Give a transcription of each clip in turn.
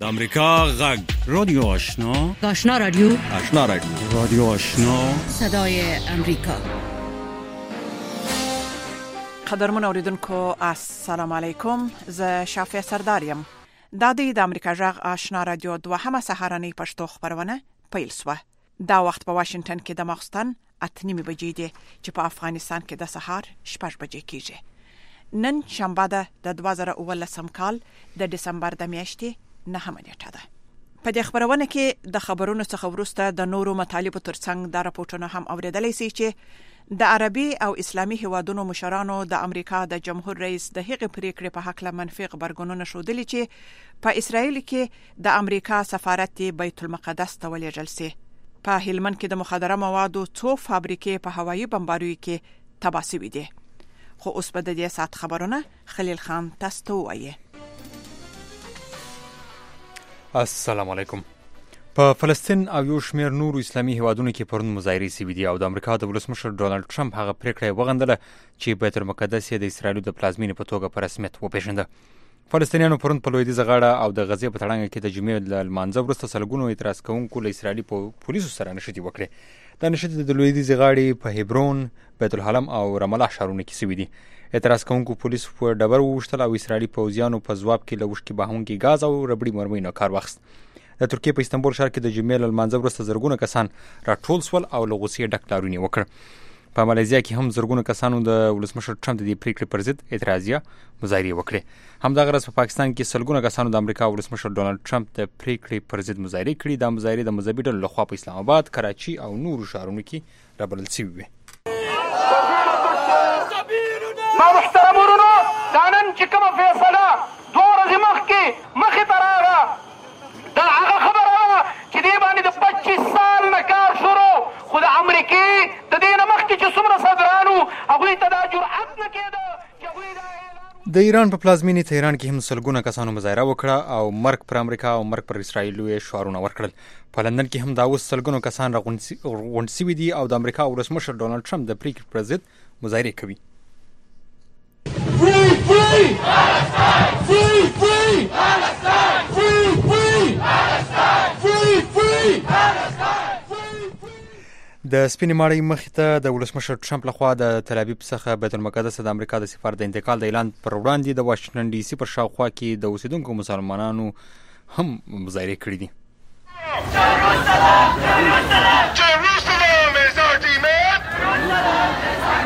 امریکا غږ رادیو آشنا آشنا رادیو رادیو آشنا صدای امریکا. قدرمن اوریدونکو السلام علیکم. ز شافع سرداریم. د امریکا غږ آشنا رادیو دوهمه سهارنۍ پښتو خبرونه پیل شوه. دا وخت په واشنگټن کې د ماخستن 8:30 بجې دي چې په افغانستان کې د سهار 6 بجې کېږي. نن شنبه ده د 2019 کال د دسمبر د میاشتې 9 نیټه ده. په دې خبرونه کې د خبرونو څخه وروسته د نورو مطالبو ترڅنګ د راپورټونو هم اوریدلای شي چې د عربي او اسلامي هیوادونو مشرانو د امریکا د جمهور رئیس د هغې پریکړې په حق له منفي خبرګونونه شودلي چې په اسرائیل کې د امریکا سفارت بیت المقدس ته ولېږل شي. په هلمند کې د مخدره موادو څو فابریکې په هوایي بمباریو کې تباه شوې دي. خو اوس په دې سات خبرونه خلیل خان تاسو ته وایي. السلام علیکم. په فلسطین او یو شمېر نورو اسلامي هیوادونو کې پرون مظاهرې شوې دي او د امریکا د ولسمشر ډونالډ ټرمپ هغه پریکړه وغندله چې بیت المقدس یې د اسرائیل د پلازمینې په توګه په رسمیت وپېژنده. فلسطینیانو پرون په لویدیځه غاړه او د غزې په تړانګه کې د جمعې له لمانځه وروسته سلګونو اعتراض کوونکو له اسرائیلي پولیسو سره نښتې وکړې. دا نښتې د لویدیځې غاړې په هبرون، بیت الحلم او رام الله ښارونو کې شوي دي. اعتراض کوونکو پولیسو په ډبر ووښتل او اسرائیلي پوځیانو په ځواب کې له اوښکې بهونکي ګاز او ربړي مرمۍ نه کار واخیست. د ترکیې په استانبول ښار کې د جمعې له لمانځه وروسته زرګونه کسان راټول شول او له غوسې ډک لاروي یې وکړ. په مالیزیا کې هم زرګونه کسانو د ولسمشر ټرمپ د دې پریکړې پر ضد اعتراضیه مظاهرې وکړې. همدغه ورځ په پاکستان کې سلګونه کسانو د امریکا ولسمشر ډونالډ ټرمپ د پریکړې پر ضد مظاهرې کړې. دا مظاهرې د مذهبي ډلو لخوا په اسلام آباد، کراچي او نورو ښارونو کې رابلل شوې وې. ما محترم ورونو، دا نن چې کومه فیصله 2 ورځې مخکې ته راغله، دا هغه خبره وه چې دې باندې د 25 سال نه کار شروع، خو د امریکې د دې نه مخکې چې څومره صدرانو هغوی ته دا جرأت نه کېده چې هغوی دا د ایران په پلازمینې تهران کې هم سلګونه کسانو مظاهره وکړه او مرګ پر امریکا او مرګ پر اسرائیل یې شعارونه ورکړل. په لندن کې هم دا اوس سلګونو کسان راغونډ شوي دي او د امریکا ولسمشر ډونالډ ټرمپ د پریکړې پر ضد مظاهرې کوي. Free, free! Palestine! Free, free! Palestine! Free, free! Palestine! Free, free! Palestine! د سپینې ماڼۍ مخې ته د ولسمشر ټرمپ لخوا د تل ابیب څخه بیت المقدس د امریکا د سفارت د انتقال د اعلان پر وړاندې د واشنګټن ډي سي پر شاوخوا کې د اوسیدونکو مسلمانانو هم مظاهرې کړې دي. Jerusalem is our demand!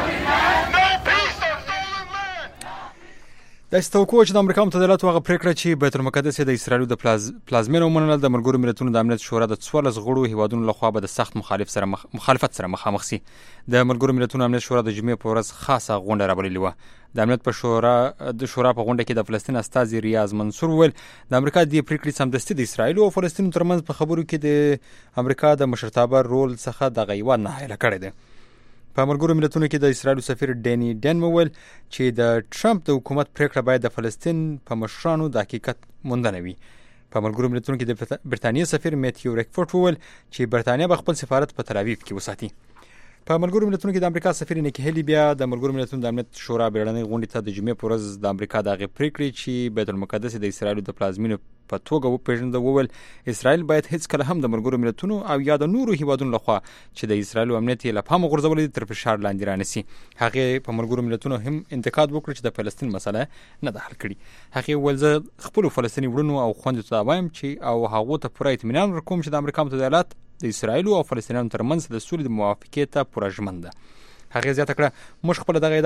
دا استوکو چې د امریکا متحده ایالاتو هغه پریکړه چې بیت المقدس د اسرائیل د پلازمینې ومنله د ملګرو ملتونو د امنیت شورا د 14 غړو هیوادونو لخوا به د سخت مخالفت سره مخامخ شي. د ملګرو ملتونو امنیت شورا د جمعې په ورځ خاصه غونډه رابللې وه. د امنیت په شورا په غونډه کې د فلسطین استازي ریاض منصور وویل د امریکا د پریکړې سمدستي د اسرائیل او فلسطین ترمنځ په خبرو کې د امریکا د مشرتابه رول څخه د غیواد نه حایله کړی دی. په ملګرو ملتونو کې د اسرائیل سفیر ډینی ډن وویل چې د ټرمپ د حکومت پریکړه باید د فلسطین په مشرانو د حقیقت موندنه وي. په ملګرو ملتونو کې د برتانیې سفیر میتیو ریکفورد وویل چې برتانیه به خپل سفارت په تل ابیب کې وساتي. په ملګرو ملتونو کې د امریکا سفیر نیکی هیلی بیا د ملګرو ملتونو د امنیت شورا بیړنۍ غونډې ته د جمعې په ورځ د امریکا د هغې پریکړې چې بیت المقدس د اسرائیل د پلازمینې په توګه وپېژنده وویل اسرائیل باید هیڅکله هم د ملګرو ملتونو او یا د نورو هیوادونو لخوا چې د اسرائیل امنیت یې له پامه غورځولی دی تر فشار لاندې رانیسي. هغې په ملګرو ملتونو هم انتقاد وکړ چې د فلسطین مسله نه ده حل کړې. هغې وویل زه خپلو فلسطیني وروڼو او خویندو ته وایم چې او هغو ته پوره اطمینان ورکوم چې د امریکا متحده ایالات د اسرائیل او فلسطینیانو ترمنځ د سولې د موافقې ته پوره ژمن ده. هغې زیاته کړه موږ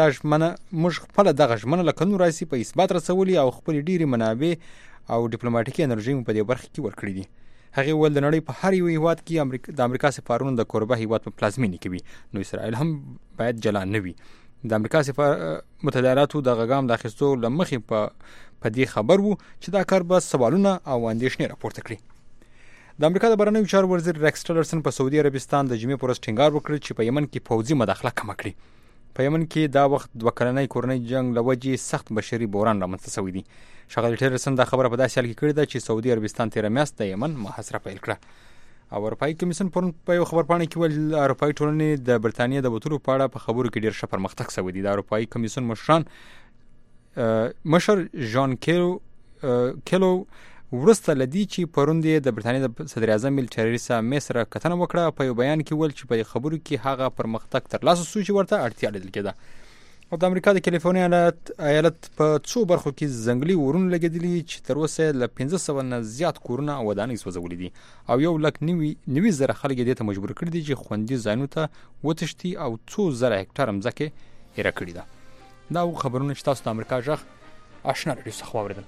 خپله دغه ژمنه له کلونو راهیسې په اثبات رسولي او خپلې ډېرې منابع او ډیپلوماټیکي انرژي په دې برخه کې ورکړې دي. هغې وویل د نړۍ په هر یو هیواد کې د امریکا سفارونه د کوربه هیواد په پلازمینې کې وي نو اسرائیل هم باید جلا نه وي. د امریکا متحده ایالاتو د غږام د اخیستو له مخې په دې خبر وو چې دا کار به سوالونه او اندېښنې راپورته کړي. د امریکا د بهرنیو چارو وزیر ریکس ټیلرسن په سعودي عربستان د جمعې په ورځ ټینګار وکړ چې په یمن کې پوځي مداخله کمه کړي. په یمن کې دا وخت 2 کلنی کورنۍ جنگ له وجې سخت بشري بحران رامنځته شوی دی. ښاغلي ټیلرسن دا خبره په داسې حال کې کړې ده چې سعودي عربستان تېره میاشت د یمن محاصره پیل کړه. او اروپایي کمیسیون پرون په یو خبرپاڼه کې ویل اروپایي ټولنې د برتانیې د وتلو په اړه په خبرو کې ډېر ښه پرمختګ شوی دی. د اروپایي کمیسیون مشر ژان کیلو ورسته لدی چې پروند د برتانیې د صدر اعظم تریسا مې سره کتنه وکړه. په یو بیان کې ول چې په خبرو کې هغه پرمختګ ترلاسه شو چې ورته اړتیا لیدل کېده. او د امریکا د کالیفورنیا ایالت په څو برخو کې ځنګلي ورونه لګېدلي چې تر اوسه له 1500 نه زیات کورونه او ودانۍ سوځولې دي او 1,90,000 خلک دې ته مجبور کړي دي چې خوندي ځایونو ته وتښتي او 2,000 هکټار ځمکه ایره کړې ده. دا خبرونه چې تاسو د امریکا ژغ آشنا رادیو څخه واوریدل.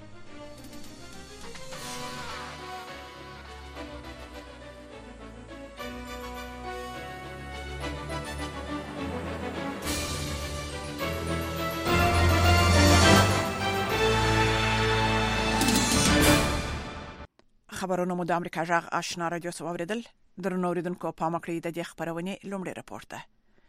خبرونه مو د امریکا ژغ آشنا رادیو څخه واوریدل. درنو اوریدونکو پام وکړئ د دې خبرونه لومړی راپور ده.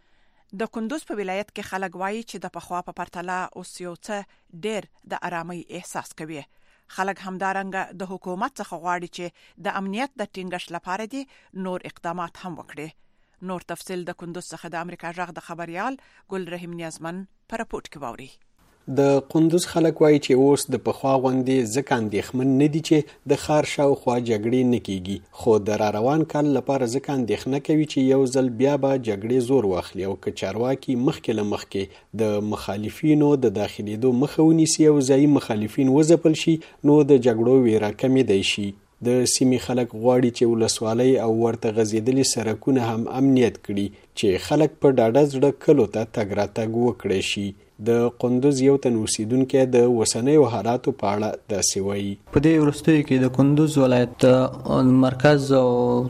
د کندوز په ولایت کې خلک وایي چې د پخوا په پرتله اوس یو څه ډېر د آرامۍ احساس کوي. خلک همدارنګه د حکومت څخه غواړي چې د امنیت د ټینګښت لپاره دي نور اقدامات هم وکړي. نور تفصیل د کندوز څخه د امریکا ژغ د خبريال ګل رحیم نیازمن په راپورټ کې واوري. د قندوز خلک وایي چې اوس د پخوا غوندې ځکه اندېښمن نه دي چې د ښار شاوخوا جګړې نه کیږي، خو د را روان کال لپاره ځکه اندېښنه کوي چې یو ځل بیا به جګړې زور واخلي او که چارواکي مخکې له مخکې د مخالفینو د داخلېدو مخه ونیسي او ځایي مخالفین وځپل شي نو د جګړو ویره کمېدای شي. د سیمې خلک غواړي چې ولسوالۍ او ورته غځېدلي سړکونه هم امنیت کړي چې خلک په ډاډه زړه کلو ته تګ راتګ وکړی شي. د قندوز یو تن اوسیدونکی د وسنیو حالاتو په اړه داسې وایي. په دې وروستیو کې د کندوز ولایت مرکز او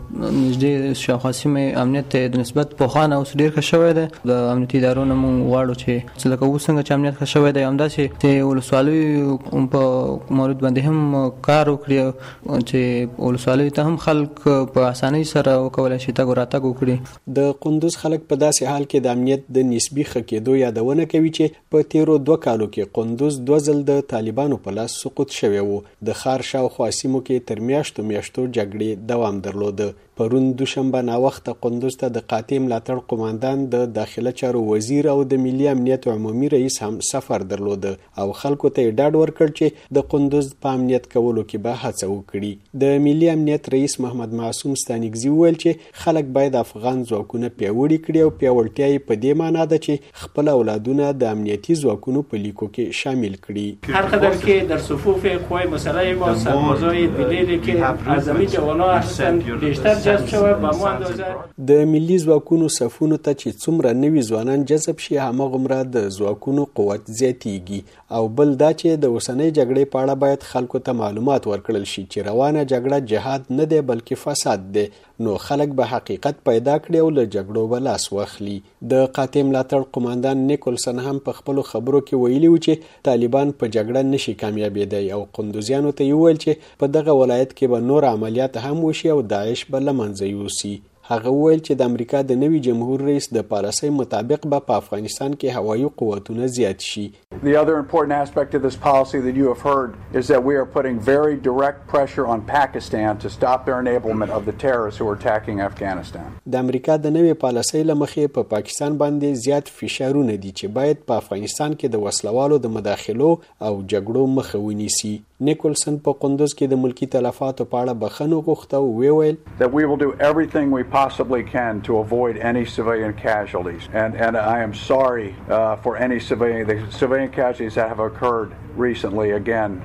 نږدې شاوخوا سیمې امنیت د نسبت پخوانه اوس ډېر ښه شوی دی. د امنیتي ادارو نه موږ غواړو چې لکه اوس څنګه چې امنیت ښه شوی دی همداسې چې ولسوالیو په مورد باندې هم کار وکړي چې ولسوالیو ته هم خلک په اسانۍ سره وکولی شي تګ راتګ وکړي. د قندوز خلک په داسې حال کې د امنیت د نسبي ښه کېدو یادونه کوي چې په تیرو 2 کالو کې قندوز 2 ځل د طالبانو په لاس سقوط شوی و. د ښار شاوخوا سیمو کې تر میاشتو جګړې دوام درلوده. پرون دوشنبه ناوخته قندوز ته د قاطع ملاتړ قوماندان د داخله چارو وزیر او د ملي امنیت عمومي رئیس هم سفر درلوده او خلکو ته ډاډ ورکړ چې د قندوز په امنیت کولو کې به هڅه وکړي. د ملي امنیت رئیس محمد معصوم ستانکزي وویل چې خلک باید افغان ځواکونه پیاوړي کړي او پیاوړتیا یې په دې معنی ده چې خپل اولادونه د امنیتي ځواکونو په لیکو کې شامل کړي. هر قدر که در صفوف قوای مسلح ما سربازای دلیری که اعظمی جوانا هستند بیشتر جذب شود به مو اندازه د ملي ځواکونو صفونو ته چې څومره نوي ځوانان جذب شي هماغومره د ځواکونو قوت زیاتیږي. او بل دا چې د اوسنۍ جګړې په اړه باید خلکو ته معلومات ورکړل شي چې روانه جګړه جهاد نه دی بلکې فساد دی، نو خلک به حقیقت پیدا کړي او له جګړو به لاس واخلي. د قاطع ملاتړ قوماندان نیکولسن هم په خپلو خبرو کې ویلي و چې طالبان په جګړه نشي کامیابېدی او قندوزیانو ته یې وویل چې په دغه ولایت کې به نور عملیات هم وشي او داعش به له منځه یوسي. هغه وویل چې د امریکا د نوي جمهور رئیس د پالیسۍ مطابق به په افغانستان کې هوایي قوتونه زیات شي. The other important aspect of this policy that you have heard is that we are putting very direct pressure on Pakistan to stop their enablement of the terrorists who are attacking Afghanistan. د امریکا د نوې پالیسۍ له مخې په پاکستان باندې زیات فشارونه دي چې باید په افغانستان کې د وسلوالو د مداخلو او جګړو مخه ونیسي. نیکولسن په قندوز کې د ملکی تلفاتو په اړه بخښنه وغوښته او ویل that we will do everything we possibly can to avoid any civilian casualties and I am sorry for any civilian casualties that have occurred recently. Again,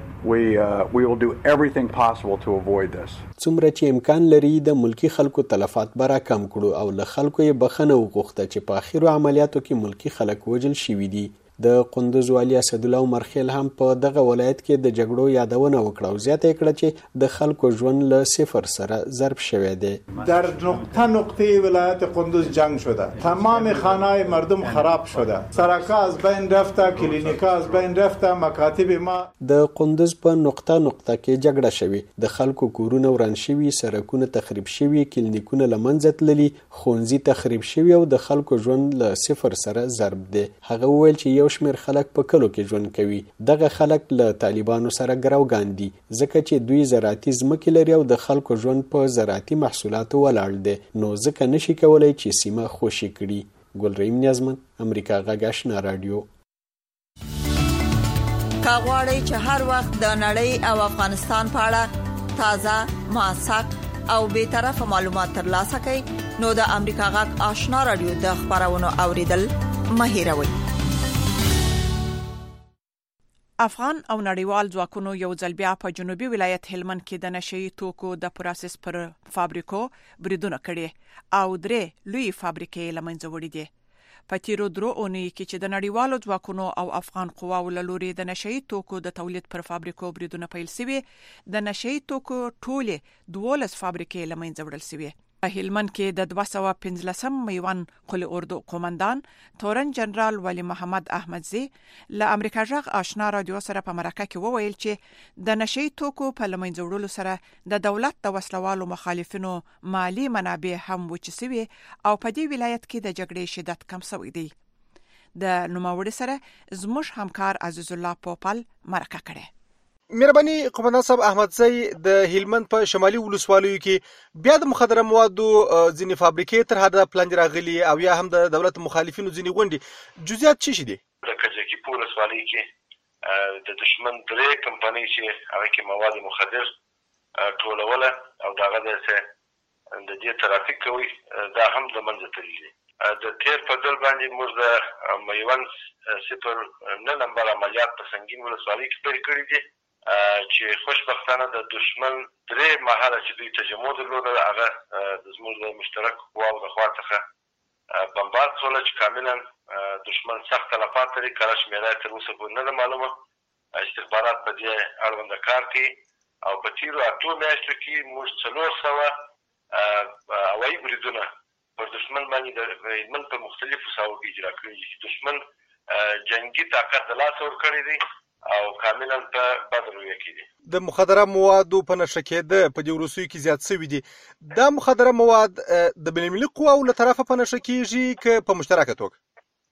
we will do everything possible to avoid this. څومره چې امکان لري د ملکی خلکو تلفات به را کم کړو او له خلکو یې بخښنه وغوښته چې په اخرو عملیاتو کې ملکی خلک وژل شوي دي. د قندوز والی اسدالله عمرخیل هم په دغه ولایت کې د جګړو یادونه وکړه او زیاته کړه چې د خلکو ژوند له صفر سره ضرب شوی دی. در نقطه ولایت قندوز جنگ شده، تمام خانه‌های مردم خراب شده، سرکا از بین رفته، کلینیکا از بین رفته، مکاتب ما. د قندوز په نقطه کې جګړه شوی، د خلکو کورونه وران شوي، سرکونه تخریب شوي، کلینیکونه له منځه تللي، ښوونځي تخریب شوي او د خلکو ژوند له صفر سره ضرب دی. هغه وویل چې یو شمیر خلک په کلو کې ژوند کوي. دغه خلک له طالبانو سره ګروګان دي ځکه چې دوی زراعتي ځمکې لري او د خلکو ژوند په زراعتي محصولاتو ولاړ دی، نو ځکه نشي کولای چې سیمه خوشي کړي. ګل رحیم نیازمن، امریکا غږ آشنا رادیو. کا غواړئ چې هر وخت د نړۍ او افغانستان په اړه تازه، موثق او بے طرفه معلومات ترلاسه کړئ نو د امریکا غږ آشنا رادیو د خبرونو اوریدل مه هېروئ. افغان او نړیوال ځواکونو یو ځل بیا په جنوبي ولایت هلمند کې د نشئی توکو د پروسس پر فابریکو بریدونه کړي او 3 لوی فابریکې لمنځه وړي دي. په تیرو درو اونۍ کې چې د نړیوالو ځواکونو او افغان قواو له لوري د نشئی توکو د تولید پر فابریکو بریدونه پیل شوي، د نشئی توکو ټولې 12 فابریکې لمنځه وړل شوي. په هلمند کې د 215 میوان قل اردو قومندان تورن جنرال ولی محمد احمدزی له امریکا غږ آشنا رادیو سره په مرکه کې وویل چې د نشئی توکو په لمنځه وړلو سره د دولت د وسلوالو مخالفینو مالی منابع هم وچسوي او په دې ولایت کې د جګړې شدت کم شوی دی. د نوموړي سره زموږ همکار عزیز الله پوپل مرکه کړه. مهرباني قومندان صاحب احمدزی، د هلمند په شمالي ولسوالیو کې بیا د مخدره موادو ځینې فابریکې تر حده پلان راغلي او یا هم د دولت مخالفینو ځینې غونډې، جزئیات څه شي دي؟ د کجکی په ولسوالۍ کې د دشمن 3 کمپنۍ چې هغه کې مواد مخدر ټولوله او دغه د دې ترافیک کوي دا هم د منځ ته دي. د تیر په ډول باندې موږ د میوند صفر نه نمبر عملیات په سنگین ولسوالۍ کې پیل کړی دي چې خوشبختانه د دشمن 3 مهاله چې دوی تجمع درلوده هغه د زموږ د مشترک قواو د خوا څخه بمبارد شول چې کاملا دشمن سخت تلفات لري. کله شمیره تر اوسه پورې نه معلومه. استخبارات په دې اړوند کار کوي او په تیرو 8 میاشتو کې موږ 400 هوایي بریدونه پر دشمن باندې د هلمند په مختلفو ساحو کې اجرا کړي دي. دشمن جنگي طاقت د لاس ورکړی دی او کاملا په بدر کې دي. د مخدره موادو په نشه کېده په دې وروستیو کې زیات شوي دي. دا مخدره مواد د بین‌المللي قواو له طرفه په نشه کېږي که په مشترکه توګه؟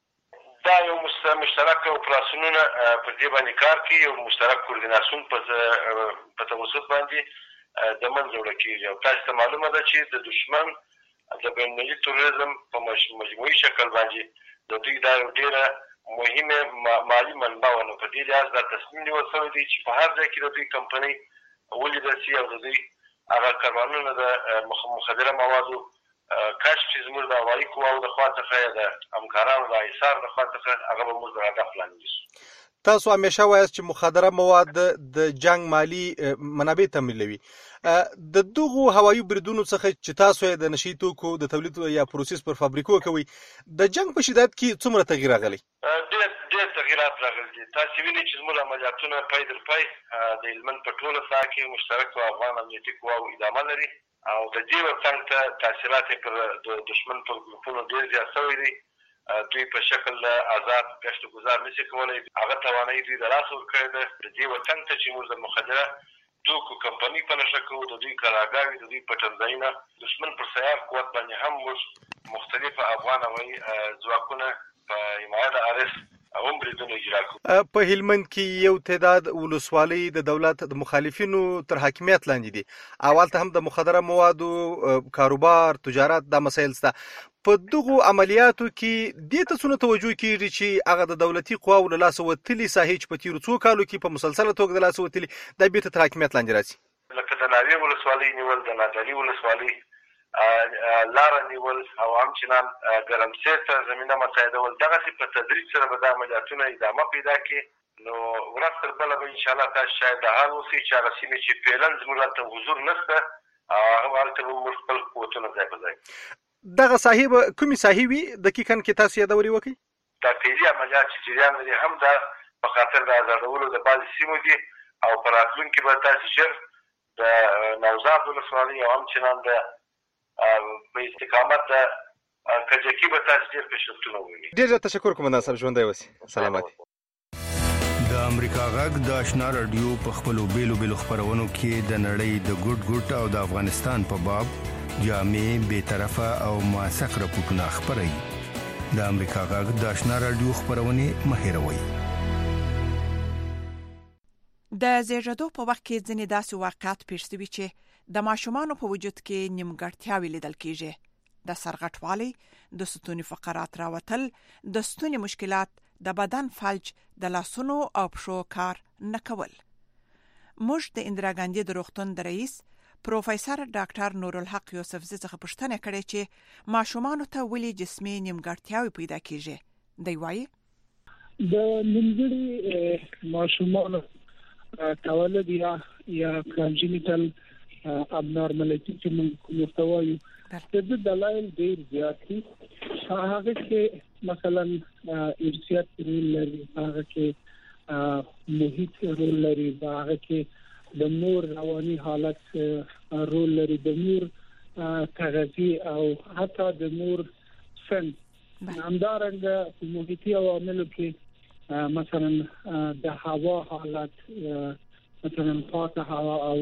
دا یو مشترک اپراسیونونه په دې باندې کار کوي، یو مشترک کوردیناسیون په توسط باندې د منځه وړل کېږي. او تاسو ته معلومه ده چې د دشمن د بین‌المللي تروریزم په مجموعي شکل باندې د دوی دا یو ډېره مهمه مالی منبع ونه. په دې لحاظ دا تصمیم نیول شوی دی چې په هر ځای کې د دوی کمپنۍ ولیدل شي او د دوی هغه کاروانونه د مخدره موادو کشف چې زموږ د هوایي قواو د خوا څخه یا د همکارانو د ایسار د خوا څخه هغه به موږ د هدف لاندې نیسو. تاسو همیشه وایاست چې مخدره مواد د جنگ مالی منابع تمویلوي. د دغو هوایي بریدونو څخه چې تاسو د نشئی توکو د تولید یا پروسس پر فابریکو کوي، د جنگ په شدت کې څومره تغییر راغلی؟ ډېر تغییرات راغلي دي. تاسو وینئ چې زموږ عملیاتونه پای در پای د هلمند په ټوله ساحه کې مشترک افغان امنیتي قواو ادامه لري او د دې ورڅنګ ته تاثیرات پر د دشمن پر ګروپونو ډېر زیات شوي دي. دوی په شکل آزاد گشت و گذار نشي کولی. هغه توانایي دوی د لاس ورکړې ده. د دې وطن ته چې موږ د مخدره توکو کمپنۍ په نشه کوو، د دوی کلاګاوې، د دوی پټنځایونه، دشمن پر سیاف قوت باندې هم موږ مختلف افغان هوایي ځواکونه په حمایه د RS هم بریدونه اجرا کوو. په هلمند کې یو تعداد ولسوالۍ د دولت د مخالفینو تر حاکمیت لاندې دي او هلته هم د مخدره موادو کاروبار، تجارت دا مسایل شته. په دغو عملیاتو کې دې ته څونه توجه کیږي چې هغه د دولتي قواو له لاسه وتلي ساحې چې په تیرو څو کالو کې په مسلسله توګه د لاسه وتلي دا بیرته تر حاکمیت لاندې راځي؟ لکه د ناوې ولسوالۍ نیول، د نادعلي ولسوالۍ لاره نیول او همچنان ګرمسیر ته زمینه مساعدول. دغسې په تدریج سره به دا عملیاتونه ادامه پیدا کړي. نو ورځ تر بله به انشاءالله تاسو شاید د حال اوسئ چې هغه سیمې چې فعلا زموږ هلته حضور نشته هغه هلته به موږ خپل قوتونه ځای په ځای. دغه ساحې به کومې ساحې وي دقیقاً کې تاسو یادورې وکړئ؟ دا فعلي عملیات چې جریان لري هم دا په خاطر د آزادولو د بعضې سیمو دي او په راتلونکي به تاسو ژر د نوزاد ولسوالۍ او همچنان د په استقامت د کجکي به تاسو ډېر پیشرفتونه ووینئ. ډېر تشکر قومندان صاحب، ژوندی اوسئ. سلامت. د امریکا غږ د آشنا رادیو په خپلو بیلو خپرونو کې د نړۍ د ګوټ او د افغانستان په باب جامع، بے طرفه او موثق راپورټونه خپروي. د امریکا غږ د آشنا رادیو خپرونې مه هېروئ. د زیږیدو په وخت کې ځینې داسې واقعات پیښ شوي چې د ماشومانو په وجود کې نیمګړتیاوې لیدل کېږي. د سرغټوالي، د ستوني فقرات راوتل، د ستوني مشکلات، د بدن فلج، د لاسونو او پښو کار نه کول. موږ د اندرا ګاندی د روغتون د رئیس پروفیسور ډاکټر نورالحق یوسفزي څخه پوښتنه کړې چې ماشومان ته ولې جسمي نیمګړتیاوې پیدا کیږي. دی وايي د نیمګړي ماشومان تولد یا کانجنیټل ابنورمالیټي چې موږ مستوایو د دلایل ډیر زیات دي. هغه کې مثلا ارثیات رول لري، هغه کې محیط رول لري، هغه کې د مور رواني حالت رول لري، د مور تغذیه او حتی د مور سن. همدارنګه محیطي عواملو کې مثلا د هوا حالت، مثلا پاکه هوا او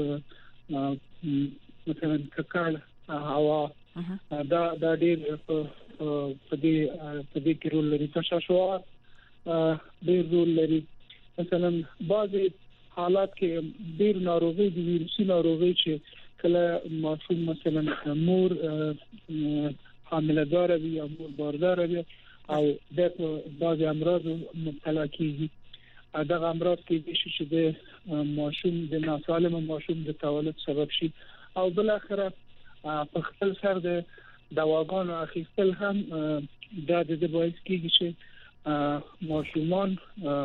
مثلا ککړ هوا دا ډېر په دې کې رول لري. تشعشعات ډېر رول لري. مثلا بعضي حالات کې ډېر ناروغي دي، ویروسي ناروغي چې کله ماشوم مثلا مور حامله وي یا مور باردار وي او د بعضي امراض مبتلا کیږي. دا امراض کې چې د ماشوم د ناسالم ماشوم د تولد سبب شي او بل اخره په خپل سر د دواګانو اخیستل هم د باعث کیږي چې ماشومان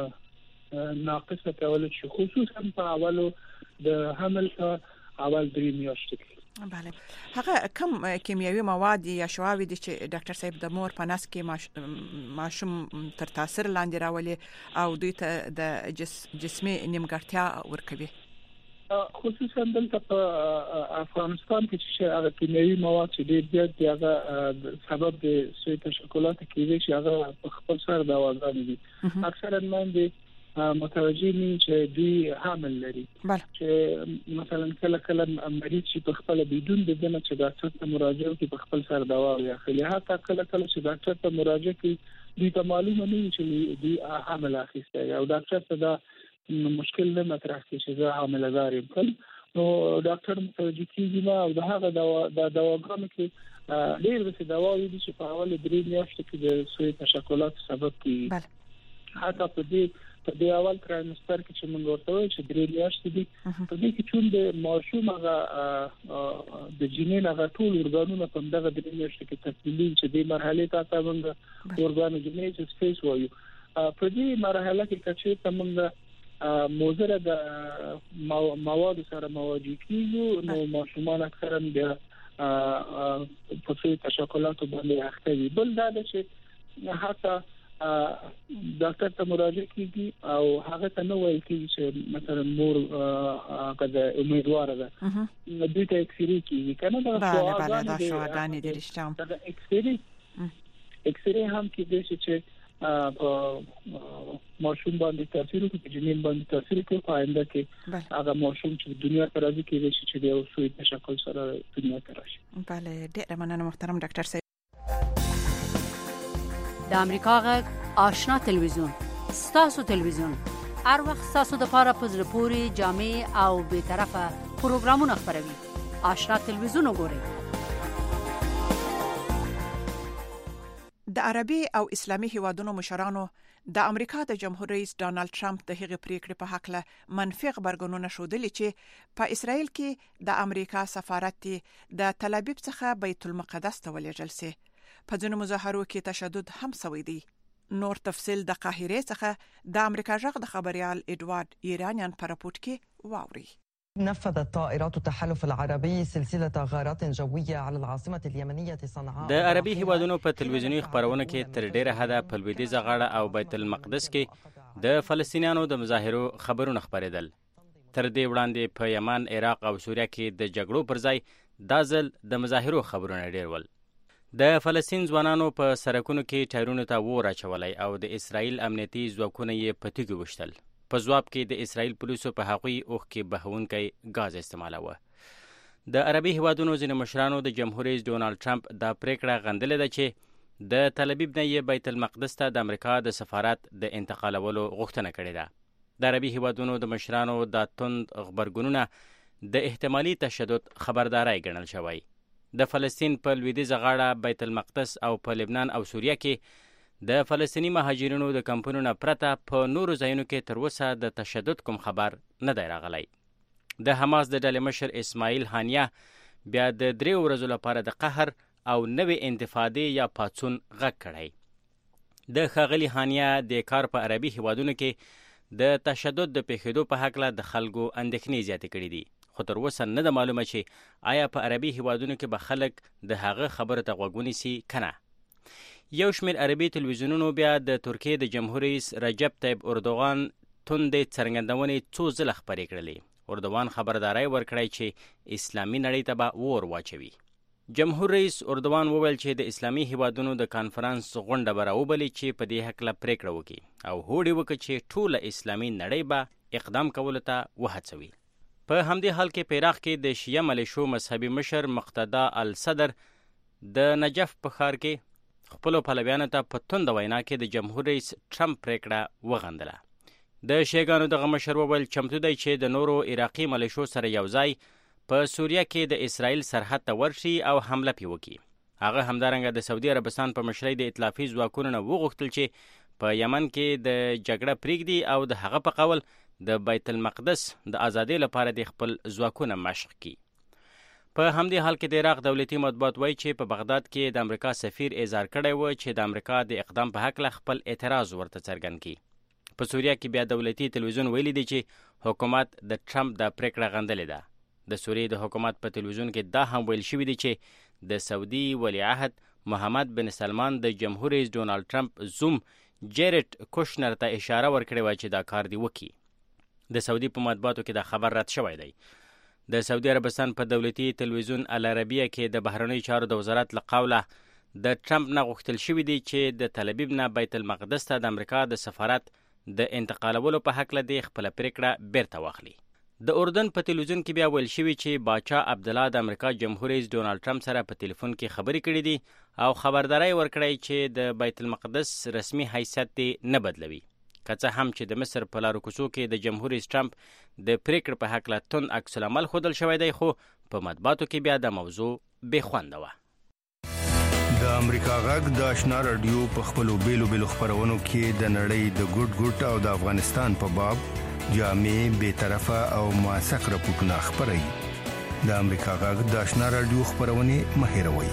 ناقصه تولد شي، خصوصا په اولو د حمل په اول 3 میاشتو کې. بله، هغه کم کیمیاوي مواد یا شواوې دي چې ډاکټر صاحب د مور په نس کې ماشوم تر تاثیر لاندې راولي او دوی ته د جسمي نیمګړتیا ورکوي؟ خصوصا دلته په افغانستان کې چې هغه کیمیاوي مواد چې ډېر زیات دي هغه سبب د سوی تشکلات کېږي چې هغه په خپل سر دواګانې دي. اکثرا باندې متوجه نه چې دوی حامل لري، چې مثلا کله مریض چې په خپل بدون د دنه چې ډاکټر ته مراجعه کوي په خپل سر دوا واخلي، حتی کله چې ډاکټر ته مراجعه کوي دوی ته معلومه نه وي چې دوی حامل اخیسته او ډاکټر ته دا مشکل نه مطرح کیږي چې زه حامله دار یم. نو ډاکټر متوجه کیږي نه او هغه د دواګانو کې ډېر څه دواوې دي چې په اول 3 میاشتو کې د سوی تشکلات سبب کیږي. حتی په دې اول ترایمستر کې چې موږ ورته وایو چې 3 میاشتې دي، په دې کې چې د ماشوم هغه د جنین هغه ټول ارګانونه په دغه 3 میاشتو کې تکمیلي چې د مرحله ته موږ ارګانوجنیز سپیس وایو. په دې مرحله کې چې موږ موزره د مواد سره مواجه کیږو، نو ماشومان اکثرا د په تشکلات باندې اخته دي. بل دا چې حتی ډاکټر ته مراجعه کیږي او هغه ته نو وایي چې مثلا مور هغه امیدوار ده دوی ته اکسری کیږي کنه دا شواګانې د رښتام دا اکسری هم کیږي چې په ماشوم باندې تاثیر کوي، په جنین باندې تاثیر کوي، په آینده کې هغه ماشوم چې دنیا ته راځي کېږي چې د اوسوي تشکل سره دنیا ته راشي. بله، ډېر مننه محترم ډاکټر صاحب. د امریکا غږ آشنا تلویزیون ستاسو تلویزیون هر وخت ستاسو د پاره په زړه پورې جامع او به طرفه پروګرامونه خبروي. آشنا تلویزیون وګورئ. د عربي او اسلامي هیوادونو مشرانو د امریکا د جمهور رئیس ډانلډ ټرمپ د هغې پریکړې په حق له منفي خبرګونونه شودلي چې په اسرائیل کې د امریکا سفارت د تل ابیب څخه بیت المقدس ته ولېږل شي. په ځینو مظاهرو کې تشدد هم شوی دی. نور تفصیل د قاهره څخه د امریکا غږ د خبريال ایډوارد ایرانیان په راپورټ کې واوري. نفذت طائرات التحالف العربي سلسلة غارات جوية على العاصمة اليمنية صنعاء. د عربي هیوادونو په تلویزیوني خبرونه کې تر ډیره حده په لویدیځه غاړه او بیت المقدس کې د فلسطینیانو د مظاهرو خبرونه خبرېدل. تر دې وړاندې په یمن، عراق او سوریه کې د جګړو پر ځای دا ځل د مظاهرو خبرونه ډیر ول. د فلسطین ځوانانو په سرکونو کې ټایرونو ته اور اچولی او د اسرائیل امنیتي ځواکونه یې په تیږو وشتل. په ځواب کې د اسرائیل پولیسو په هغوی اوښکې بهونکی ګاز استعمالاوه. د عربي هیوادونو ځینې مشرانو د جمهور رئیس ډونالډ ټرمپ دا پریکړه غندلې ده چې د تل ابیب نه یې بیت المقدس ته د امریکا د سفارت د انتقالولو غوښتنه کړې ده. د عربي هیوادونو د مشرانو د توند غبرګونونه د احتمالي تشدد خبرداري ګڼل شوی. د فلسطین په لویدیځه غاړه بیت المقدس او په لبنان او سوریه کې د فلسطینی مهاجرینو د کمپونو نه پرته په نورو ځایونو کې تر اوسه د تشدد کوم خبر نه دی راغلی. د حماس د ډلې مشر اسماعیل هانیه بیا د 3 ورځو لپاره د قهر او نوې انتفاضې یا پاڅون غږ کړی. د ښاغلي هانیه د کار په عربي هیوادونو کې د تشدد د پیښېدو په هکله د خلکو اندېښنې زیاتې کړي دي، خو تر اوسه نه ده معلومه چې آیا په عربي هیوادونو کې به خلک د هغه خبرو ته غوږ ونیسي که نه. یو شمېر عربي تلویزیونونو بیا د ترکیې د جمهور رئیس رجب طیب اردوغان توندې څرګندونې څو ځله خپرې کړلې. اردوغان خبرداری ورکړی چې اسلامي نړۍ ته به اور واچوي. جمهور رئیس اردوغان وویل چې د اسلامي هیوادونو د کانفرنس غونډه به راوبلي چې په دې هکله پریکړه وکړي او هوډ یې وکړ چې ټوله اسلامي نړۍ به اقدام کولو ته وهڅوي. په همدې حال کې په عراق کې د شیعه ملیشو مذهبي مشر مقتدا الصدر د نجف په ښار کې خپلو پلویانو ته په تونده وینا کې د جمهور رئیس ټرمپ پریکړه وغندله. د شیعګانو دغه مشر وویل چمتو دی چې د نورو عراقي ملیشو سره یو ځای په سوریه کې د اسرائیل سرحد ته ورشي او حمله پې وکړي. هغه همدارنګه د سعودي عربستان په مشرۍ د ائتلافي ځواکونو نه وغوښتل چې په یمن کې د جګړه پرېږدي او د هغه په قول د بیت المقدس د ازادۍ لپاره د خپل ځواکونه مشق کړي. په همدې حال کې د عراق دولتي مطبوعات وایي چې په بغداد کې د امریکا سفیر اظهار کړی و چې د امریکا د اقدام په هکله خپل اعتراض ورته څرګند کړي. په سوریه کې بیا دولتي تلویزیون ویلي دی چې حکومت د ټرمپ د پریکړه غندلې ده. د سوریې د حکومت په تلویزیون کې دا هم ویل شوي دي چې د سعودي ولیعهد محمد بن سلمان د جمهور رئیس ډونالد ټرمپ زوم جیرټ کوشنر ته اشاره ورکړې وه چې دا کار دی وکړي. د سعودي په مطبوعاتو کې دا خبر رد شوی دی. د سعودي عربستان په دولتي تلویزیون العربیه کې د بهرنیو چارو د وزارت له قوله د ټرمپ نه غوښتل شوي دي چې د تل ابیب نه بیت المقدس ته د امریکا د سفارت د انتقالولو په هکله د خپله پریکړه بیرته واخلي. د اردن په تلویزیون کې بیا ویل شوي چې باچا عبدالله د امریکا جمهور رئیس ډونالد ټرمپ سره په تلیفون کې خبرې کړې دي او خبرداری ورکړی چې د بیت المقدس رسمي حیثیت یې نه بدلوي. که څه هم چې د مصر په لارو کوڅو کې د جمهور رئیس ټرمپ د پریکړې په هکله توند عکس العمل ښودل شوی دی، خو په مطبوعاتو کې بیا د موضوع بې خونده وه. د امریکا غږ د آشنا رادیو په خپلو بیلو بیلو خپرونو کې د نړۍ د ګوټ ګوټ او د افغانستان په باب جامع بی‌طرفه او موثق راپورټونه خپروي. د امریکا غږ د آشنا رادیو خپرونې مه هېروئ.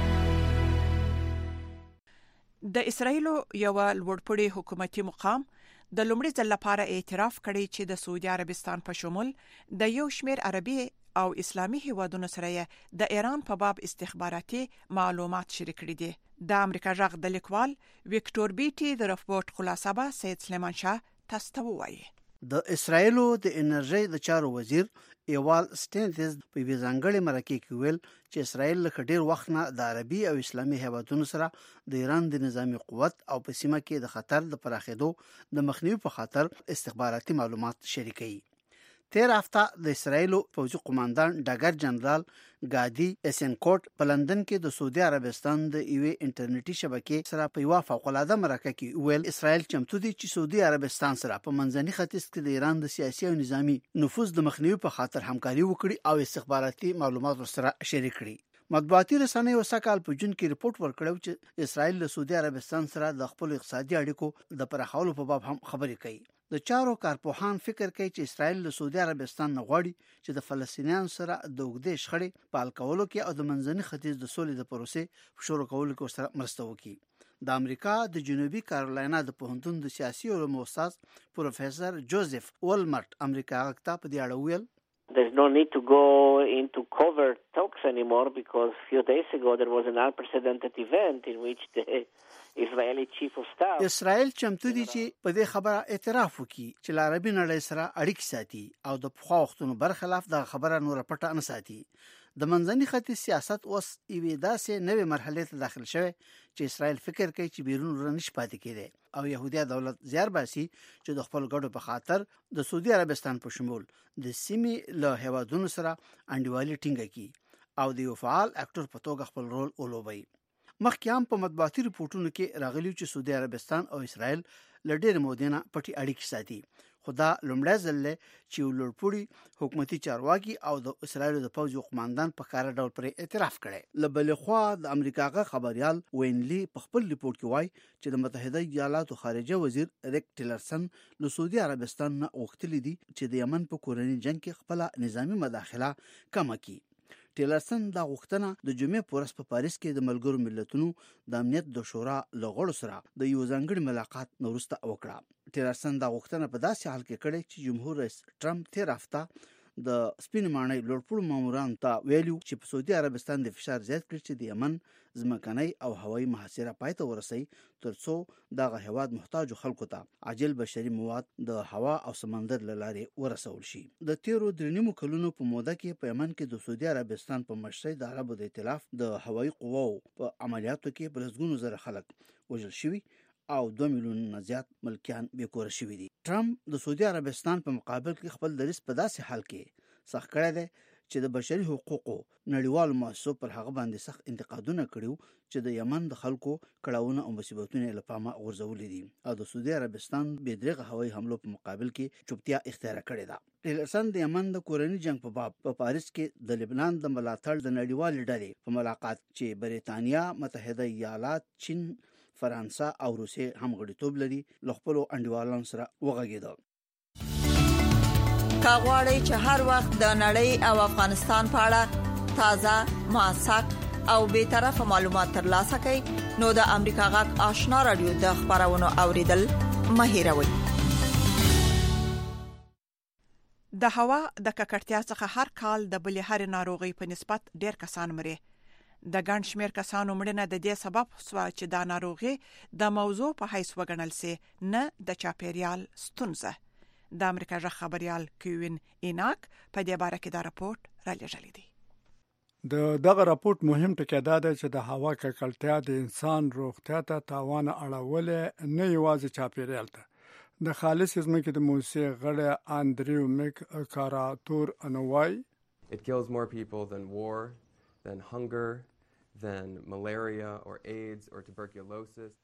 د اسرایلو یو لوړپوړی حکومتي مقام د لومړي ځل لپاره اعتراف کړی چې د سعودي عربستان په شمول د یو شمېر عربي او اسلامي هیوادونو سره د ایران په باب استخباراتي معلومات شریک کړي دي. د امریکا غږ د لیکوال وکټور بیټي د رپورت خلاصه به سید سلیمان شاه تاسو ته ووایي. د اسرایلو د انرژي د چارو وزیر ایوال سټینتز په ځانګړي مرکه کې ویل چې اسرایل له ډیر وخت نه د عربي او اسلامي هیوادونو سره د ایران د نظامی قوت او په سیمه کې د خطر د پراخېدو د مخنیوي په خاطر استخباراتي معلومات شریکوي. تیر هفته د اسرایلو پوځي قوماندان ډګر جنرال ګادي اسنکوټ په لندن کې د سعودي عربستان د ایوي انټرنیټي شبکې سره په یو فوق‌العاده مرکه کې ویل اسرایل چمتو دي چې سعودي عربستان سره په منځني ختیځ کې د ایران د سیاسي او نظامی نفوذ د مخنیوي په خاطر همکاري وکړي او استخباراتي معلومات سره شریک کړي. مطبوعاتي رسنیو سکهال په جون کې ریپورت ورکړو چې اسرایل له سعودي عربستان سره د خپل اقتصادي اړیکو د پراخولو په باب هم خبرې کوي. د چارو کارپوهان فکر کوي چې اسرایل له سعودي عربستان نه غواړي چې د فلسطینیانو سره د اوږدې شخړې په حل کولو کې او د منځني ختیځ د سولې د پروسې شروع کولو کې سره مرسته وکړي. د امریکا د جنوبي کارولاینا د پوهنتون د سیاسي علومو استاد پروفیسور جوزف ولمرټ امریکا غږ په دې اړه ویل There's no need to go into covert talks anymore because a few days ago there was an unprecedented event in which the Israeli chief of staff اسرائیل چمتو دي چې په دې خبره اعتراف وکړي چې له عربي نړۍ سره اړیکې ساتي او د پخوا وختونو برخلاف د خبره نور پټه نه ساتي. د منځني ختیځ سیاست اوس یوې داسې نوې مرحله ته داخل شوی چې اسرائیل فکر کوي چې بیرون ورنش پاتې کېږي او يهودي دولت زیار باسي چې د خپل ګډو په خاطر د سعودي عربستان په شمول د سیمې له هیوادونو سره انډیوالي ټینګه کړي او د یو فعال اکټور په توګه خپل رول ولوبوي. مخکې هم په مطبوعاتي ریپورتونو کې راغلی چې سعودي عربستان او اسرائیل له ډېر مودې نه پټي اړیکې ساتي، خدا لومړی ځل چې لوړپوړي حکومتي چارواکي او د اسرایل د پوځ قوماندان په کار ډول پر اعتراف کړي. لبل خو د امریکا خبريال وینلی په خپل ریپورت کې وایي چې د متحده ایالاتو خارجه وزیر ریک ټیلرسن له سعودي عربستان نه غوښتلی دي چې د یمن په کورني جنگ کې خپل نظامی مداخله کم کړي. ټیلرسن دا غوښتنه د جمعې په ورځ په پاریس کې د ملګرو ملتونو د امنیت د شورا له غړو سره د یو ځانګړي ملاقات وروسته وکړه. ټیلرسن دا غوښتنه په داسې حال کې کړې چې جمهور رئیس ټرمپ تیر هفته د سپین ماڼۍ لوړپوړو مامورانو ته ویلو چې په سعودي عربستان د فشار زیات کړي چې د یمن ځمکنۍ او هوایي محاصره پای ته ورسي ترڅو دغه هیواد محتاج خلکو ته عاجل بشري مواد د هوا او سمندر له لارې ورسول شي. د تیرو 3 کلونو په موده کې په یمن کې د سعودي عربستان په مشرۍ د عربو د ائتلاف د هوایي قواو په عملیاتو کې په لسګونو زره خلک وژل شوي او 2 میلیون زیات ملکیان بیکور شوي دي. ټرمپ د سعودي عربستان په مقابل کې خپل دریځ په داسې حال کې سخت کړی دی چې د بشري حقوقو نړیوال مؤسسو پر هغه باندې سخت انتقادونه کړیو چې د یمن د خلکو کړهونه او مصیبتونه له پامه غورځولې دي او د سعودي عربستان بېدرغه هوایي حملو په مقابل کې چوپتیا اختیار کړې ده. ټیلرسن د یمن د کورني جنگ په باب په پاریس کې د لبنان د ملاتړ د نړیوال ډلې په ملاقات چې بریتانیا، متحده ایالات، چین، فرانسه او روسیې هم غړیتوب لري له خپلو انډیوالانو سره وغږېدل. کاغواړی چې هر وخت د نړۍ او افغانستان په اړه تازه، موثق او بی‌طرفه معلومات ترلاسه کړئ نو د امریکا غږ آشنا رادیو د خبرونو اوریدل مه هېروئ. د هوا د ککړتیا څخه هر کال د بلې هرې ناروغۍ په نسبت ډېر کسان مري. د ګڼ شمېر کسانو مړینه د دې سبب شوه چې دا ناروغي د موضوع په حیث وګڼل سي، نه د چاپیریال ستونزه. د امریکا ژغ خبريال کیوین ایناک په دې باره کې دا راپورټ را لېږلی دی. دغه راپورټ مهم ټکی دا دی چې د هوا ککړتیا د انسان روغتیا ته تاوان اړولې نه یوازې چاپیریال ته. د خالص ځمکې د موسسې غړی اندریو میک کاراتور انوای It kills more people than war, than hunger, than malaria or AIDS or tuberculosis.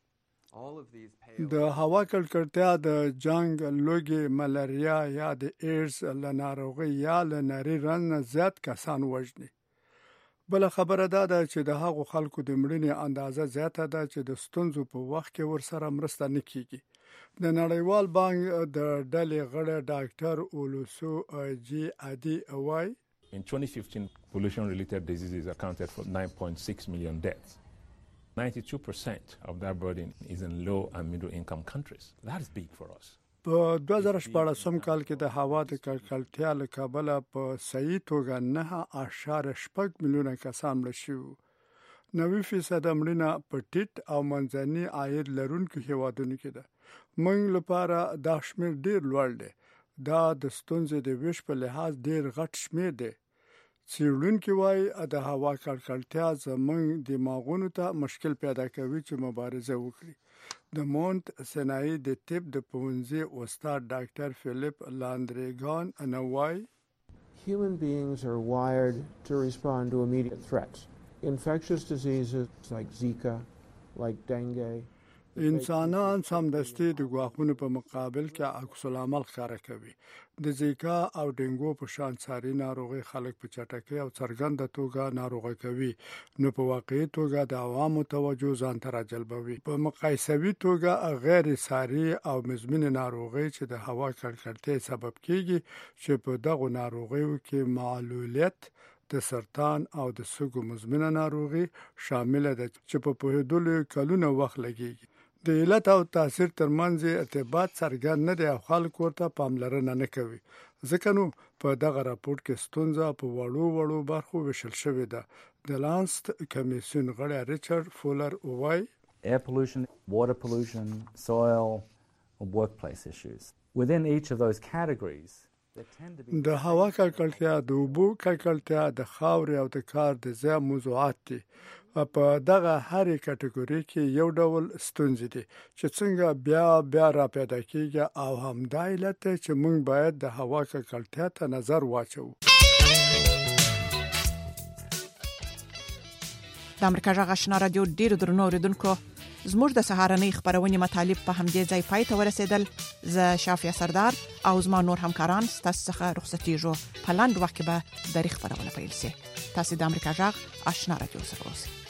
د هوا ککړتیا د جنگ، لوګي، ملاریا یا د ایډز له ناروغۍ یا له نری رنځ زیات کسان وژني. بل خبره ده چې د هغو خلکو د مړینې اندازه زیاته ده چې د ستونزو په وخت کې ورسره مرسته نه کیږي. د نړیوال بانک د ډلې غړی ډاکټر اولوسو جی ادي وای In 2015, pollution-related diseases accounted for 9.6 million deaths. 92% of that burden is in low and middle-income countries. That is big for us. په 2014 کال کې د هوا د ککړتیا له کبله په صحیح توګه 9.8 میلیونه کسان مړه شوي. 90% مړینه په ټیټ او منځني عاید لرونکو هیوادونو کې ده. موږ لپاره دا شمېر ډېر لوړ دی. دا د ستونزې د ویش په لحاظ ډېر غټ شمېر دی. څېړونکي وایي د هوا ککړتیا زموږ دماغونو ته مشکل پیدا کوي چې مبارزه وکړي. د مونت سنایي د طب د پوهنځي استاد ډاکټر فلیپ لاندریګان انوای Human beings are wired to respond to immediate threats. Infectious diseases like Zika, like dengue. انسانان سمدستي د ګواښونو په مقابل کې عکس العمل ښکاره کوي. د زیکا او ډینګو په شان ساري ناروغي خلک په چټکۍ او څرګنده توګه ناروغه کوي، نو په واقعي توګه د عوامو توجه ځان ته راجلبوي. په مقایسوي توګه غیر ساري او مزمن ناروغي چې د هوا ککړتیا سبب کیږي چې په دغه ناروغیو کې معلولیت، د سرطان او د سږو مزمنه ناروغي شامل ده چې په پوهېدلو کلونه وخت لګیږي. د علت او تاثیر ترمنځ ارتباط څرګند نه دی او خلک ورته پاملرنه نه کوي. ځکه نو په دغه راپورټ کې ستونزه په وړو برخو ویشل شوې ده. د لانست کمیسیون غړی ریچارډ فولر وایي air pollution, water pollution, soil, or workplace issues. Within each of those categories, د هوا ککړتیا، د اوبو ککړتیا، د خاورې او د کار د ځای موضوعات دي. په دغه هرې کټګوري کې یو ډول ستونزې دي چې څنګه بیا را پیدا کیږي او همدا علت دی چې موږ باید د هوا ککړتیا ته نظر واچوو. د امریکا غږ آشنا رادیو ډیرو درنو اوریدونکو، زموږ د سهارنۍ خبرونې مطالب په همدې ځای پای ته ورسېدل. ز شافیا سردار او زما نور همکاران ستاسو څخه رخصتیږو په لاند وخت کې به د ریخ خبرونه پیل شي. تاسو د امریکا جغ آشنا رادیو سره اوسئ.